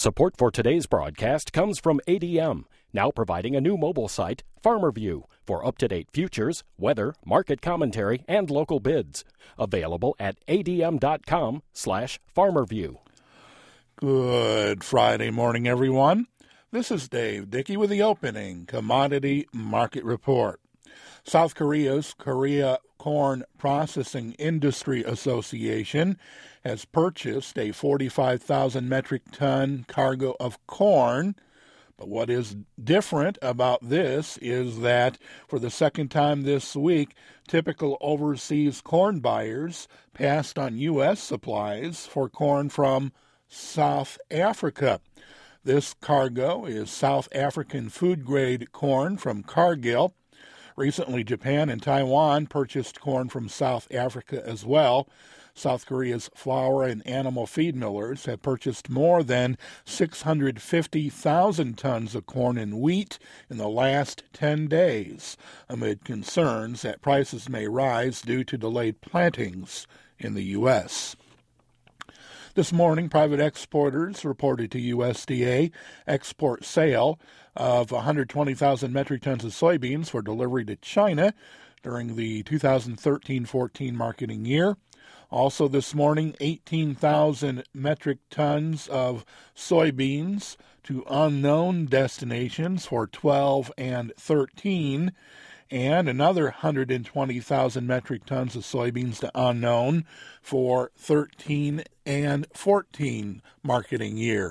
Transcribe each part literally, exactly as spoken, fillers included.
Support for today's broadcast comes from A D M, now providing a new mobile site, FarmerView, for up-to-date futures, weather, market commentary, and local bids. Available at adm.com slash farmerview. Good Friday morning, everyone. This is Dave Dickey with the opening Commodity Market Report. South Korea's Korea Corn Processing Industry Association has purchased a forty-five thousand metric ton cargo of corn. But what is different about this is that for the second time this week, typical overseas corn buyers passed on U S supplies for corn from South Africa. This cargo is South African food-grade corn from Cargill. Recently, Japan and Taiwan purchased corn from South Africa as well. South Korea's flour and animal feed millers have purchased more than six hundred fifty thousand tons of corn and wheat in the last ten days, amid concerns that prices may rise due to delayed plantings in the U S This morning, private exporters reported to U S D A export sale of one hundred twenty thousand metric tons of soybeans for delivery to China during the two thousand thirteen fourteen marketing year. Also this morning, eighteen thousand metric tons of soybeans to unknown destinations for twelve and thirteen, and another one hundred twenty thousand metric tons of soybeans to unknown for thirteen and fourteen marketing year.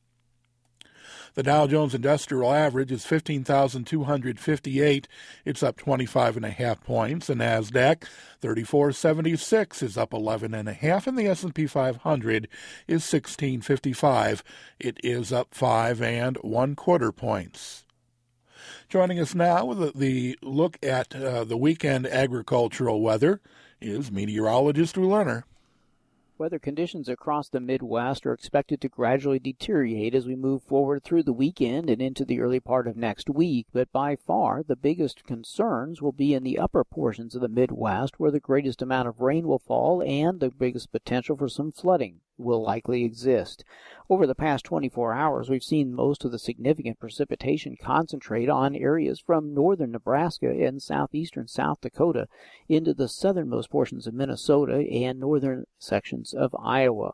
The Dow Jones Industrial Average is fifteen thousand two hundred fifty-eight. It's up twenty-five and a half points. The Nasdaq thirty-four seventy-six is up eleven and a half, and the S and P five hundred is sixteen fifty-five. It is up five and one quarter points. Joining us now with the look at uh, the weekend agricultural weather is meteorologist Drew Lerner. Weather conditions across the Midwest are expected to gradually deteriorate as we move forward through the weekend and into the early part of next week, but by far the biggest concerns will be in the upper portions of the Midwest, where the greatest amount of rain will fall and the biggest potential for some flooding will likely exist. Over the past twenty-four hours, we've seen most of the significant precipitation concentrate on areas from northern Nebraska and southeastern South Dakota into the southernmost portions of Minnesota and northern sections of Iowa.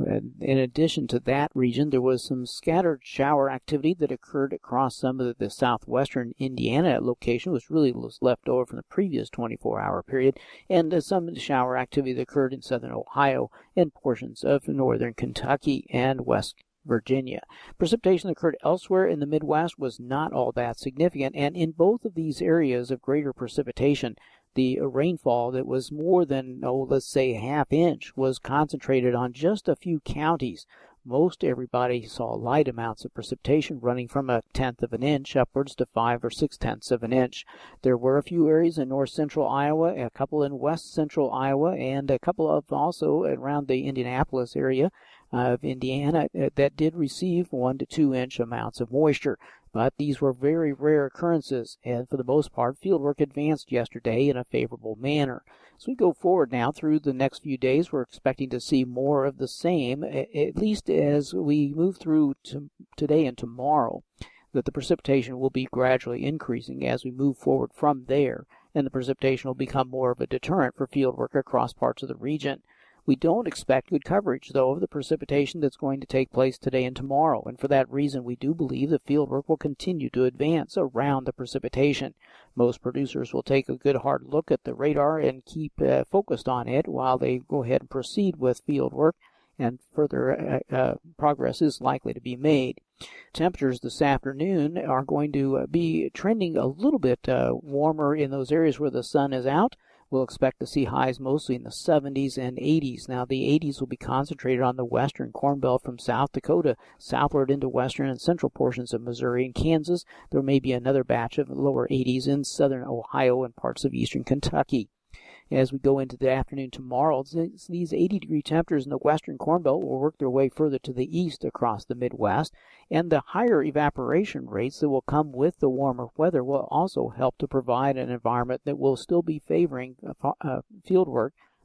In addition to that region, there was some scattered shower activity that occurred across some of the southwestern Indiana location, which really was left over from the previous twenty-four hour period, and some shower activity that occurred in southern Ohio and portions of northern Kentucky and West Virginia. Precipitation that occurred elsewhere in the Midwest was not all that significant, and in both of these areas of greater precipitation, the rainfall that was more than, oh, let's say half inch was concentrated on just a few counties. Most everybody saw light amounts of precipitation running from a tenth of an inch upwards to five or six tenths of an inch. There were a few areas in north central Iowa, a couple in west central Iowa, and a couple of also around the Indianapolis area of Indiana that did receive one to two inch amounts of moisture. But these were very rare occurrences, and for the most part, fieldwork advanced yesterday in a favorable manner. As we go forward now through the next few days, we're expecting to see more of the same, at least as we move through to today and tomorrow, that the precipitation will be gradually increasing as we move forward from there, and the precipitation will become more of a deterrent for fieldwork across parts of the region. We don't expect good coverage, though, of the precipitation that's going to take place today and tomorrow, and for that reason we do believe the fieldwork will continue to advance around the precipitation. Most producers will take a good hard look at the radar and keep uh, focused on it while they go ahead and proceed with fieldwork, and further uh, uh, progress is likely to be made. Temperatures this afternoon are going to uh, be trending a little bit uh, warmer in those areas where the sun is out. We'll expect to see highs mostly in the seventies and eighties. Now, the eighties will be concentrated on the western Corn Belt from South Dakota southward into western and central portions of Missouri and Kansas. There may be another batch of lower eighties in southern Ohio and parts of eastern Kentucky. As we go into the afternoon tomorrow, these eighty-degree temperatures in the western Corn Belt will work their way further to the east across the Midwest, and the higher evaporation rates that will come with the warmer weather will also help to provide an environment that will still be favoring uh, field work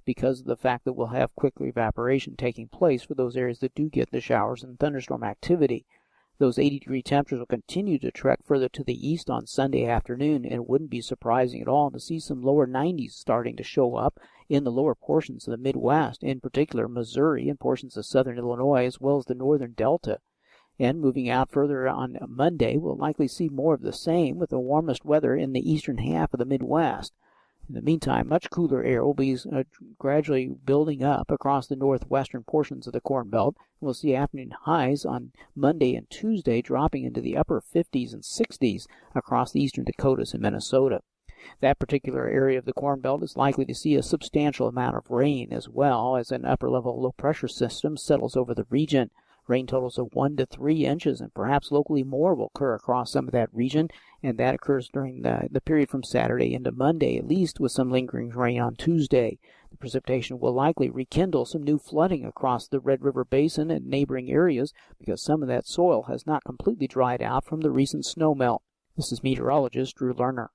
because of the fact that we'll have quick evaporation taking place for those areas that do get the showers and thunderstorm activity. Those eighty-degree temperatures will continue to trek further to the east on Sunday afternoon, and it wouldn't be surprising at all to see some lower nineties starting to show up in the lower portions of the Midwest, in particular Missouri and portions of southern Illinois, as well as the northern Delta. And moving out further on Monday, we'll likely see more of the same with the warmest weather in the eastern half of the Midwest. In the meantime, much cooler air will be uh, gradually building up across the northwestern portions of the Corn Belt. We'll see afternoon highs on Monday and Tuesday dropping into the upper fifties and sixties across the eastern Dakotas and Minnesota. That particular area of the Corn Belt is likely to see a substantial amount of rain as well as an upper-level low-pressure system settles over the region. Rain totals of one to three inches and perhaps locally more will occur across some of that region, and that occurs during the, the period from Saturday into Monday, at least with some lingering rain on Tuesday. The precipitation will likely rekindle some new flooding across the Red River Basin and neighboring areas because some of that soil has not completely dried out from the recent snowmelt. This is meteorologist Drew Lerner.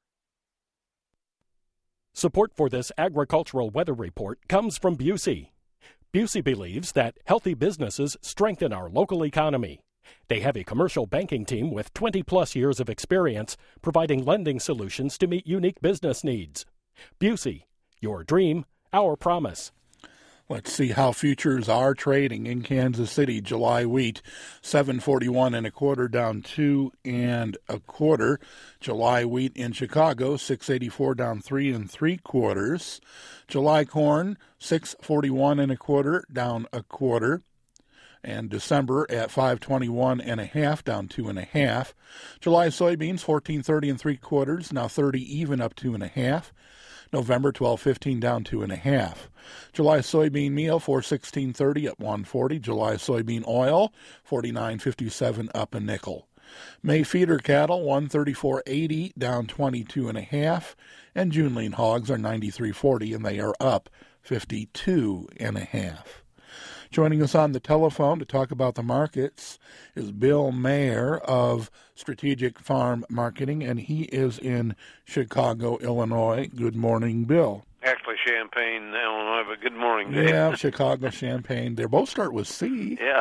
Support for this agricultural weather report comes from Busey. Busey believes that healthy businesses strengthen our local economy. They have a commercial banking team with twenty-plus years of experience providing lending solutions to meet unique business needs. Busey, your dream, our promise. Let's see how futures are trading in Kansas City. July wheat, seven forty-one and a quarter, down two and a quarter. July wheat in Chicago, six eighty-four, down three and three quarters. July corn, six forty-one and a quarter, down a quarter. And December at five twenty-one and a half, down two and a half. July soybeans, fourteen thirty and three quarters, now thirty even, up two and a half. November twelve fifteen, down two and a half. July soybean meal four sixteen thirty, up one forty. July soybean oil forty-nine fifty-seven, up a nickel. May feeder cattle one thirty-four eighty, down twenty-two and a half, and June lean hogs are ninety-three forty and they are up fifty-two and a half. Joining us on the telephone to talk about the markets is Bill Mayer of Strategic Farm Marketing, and he is in Chicago, Illinois. Good morning, Bill. Actually, Champaign, Illinois, but good morning, Dave. Yeah, Chicago, Champaign. They both start with C. Yeah.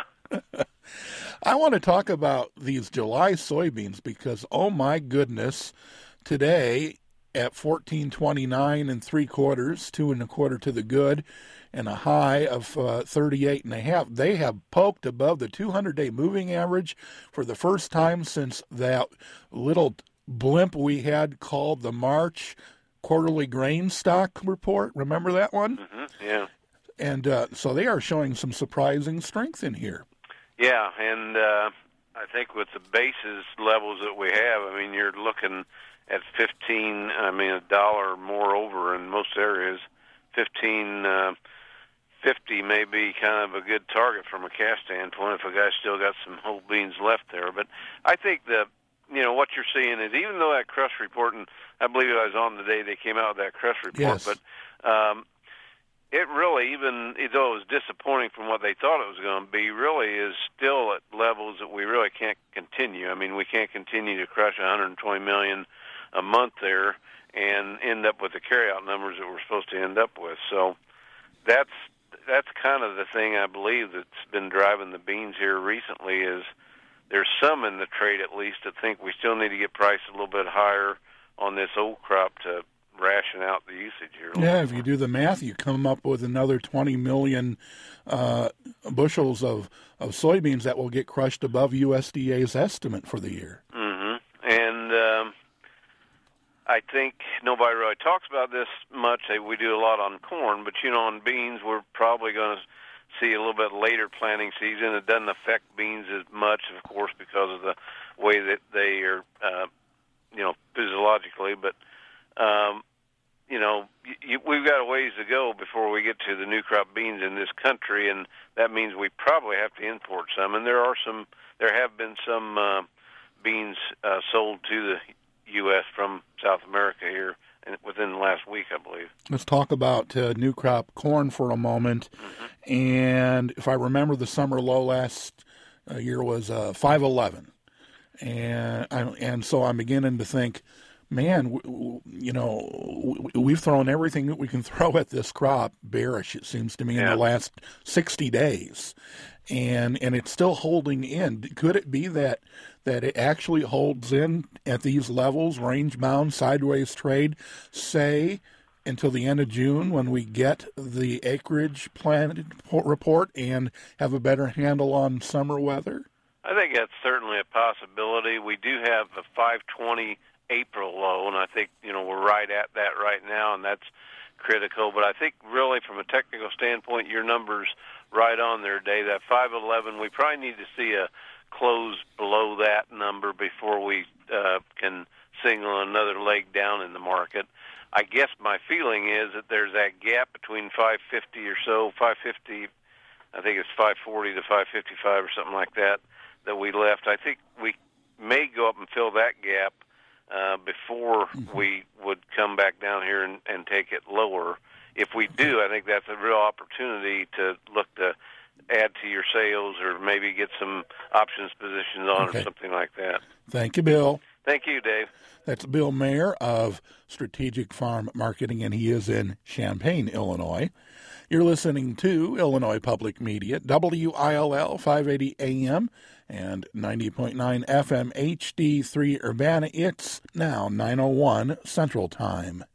I want to talk about these July soybeans because, oh my goodness, today at fourteen twenty-nine and three quarters, two and a quarter to the good, and a high of uh, thirty-eight and a half. They have poked above the two hundred day moving average for the first time since that little blimp we had called the March quarterly grain stock report. Remember that one? Mm-hmm. Yeah. And uh, so they are showing some surprising strength in here. Yeah, and uh, I think with the basis levels that we have, I mean, you're looking at fifteen, I mean, a dollar more over in most areas. fifteen uh, fifty may be kind of a good target from a cash standpoint if a guy's still got some whole beans left there. But I think that, you know, what you're seeing is even though that crush report, and I believe I was on the day they came out with that crush report, yes. but um, it really, even though it was disappointing from what they thought it was going to be, really is still at levels that we really can't continue. I mean, we can't continue to crush one hundred twenty million a month there and end up with the carryout numbers that we're supposed to end up with. So that's that's kind of the thing I believe that's been driving the beans here recently is there's some in the trade at least that think we still need to get priced a little bit higher on this old crop to ration out the usage here. Yeah, if you do the math, you come up with another twenty million uh, bushels of, of soybeans that will get crushed above U S D A's estimate for the year. Mm-hmm. And um, I think nobody really talks about this much. We do a lot on corn, but, you know, on beans, we're probably going to see a little bit later planting season. It doesn't affect beans as much, of course, because of the way that they are, uh, you know, physiologically. But, um, you know, you, we've got a ways to go before we get to the new crop beans in this country, and that means we probably have to import some. And there are some, there have been some uh, beans uh, sold to the U S from South America here within the last week, I believe. Let's talk about uh, new crop corn for a moment. Mm-hmm. And if I remember, the summer low last uh, year was uh, five eleven. And, I, and so I'm beginning to think, man, w- w- you know, w- we've thrown everything that we can throw at this crop bearish, it seems to me, yeah. in the last sixty days. And and it's still holding in. Could it be that that it actually holds in at these levels, range-bound, sideways trade, say, until the end of June when we get the acreage plan report and have a better handle on summer weather? I think that's certainly a possibility. We do have a five twenty April low, and I think, you know, we're right at that right now, and that's critical. But I think really from a technical standpoint, your number's right on there, Dave. That five eleven, we probably need to see a close below that number before we uh, can signal another leg down in the market. I guess my feeling is that there's that gap between five fifty or so, five fifty, I think it's five forty to five fifty-five or something like that, that we left. I think we may go up and fill that gap uh, before mm-hmm. we would come back down here and, and take it lower. If we do, I think that's a real opportunity to look to add to your sales or maybe get some options positions on okay. or something like that. Thank you, Bill. Thank you, Dave. That's Bill Mayer of Strategic Farm Marketing, and he is in Champaign, Illinois. You're listening to Illinois Public Media, W I L L five eighty A M and ninety point nine F M H D three Urbana. It's now nine oh one Central Time.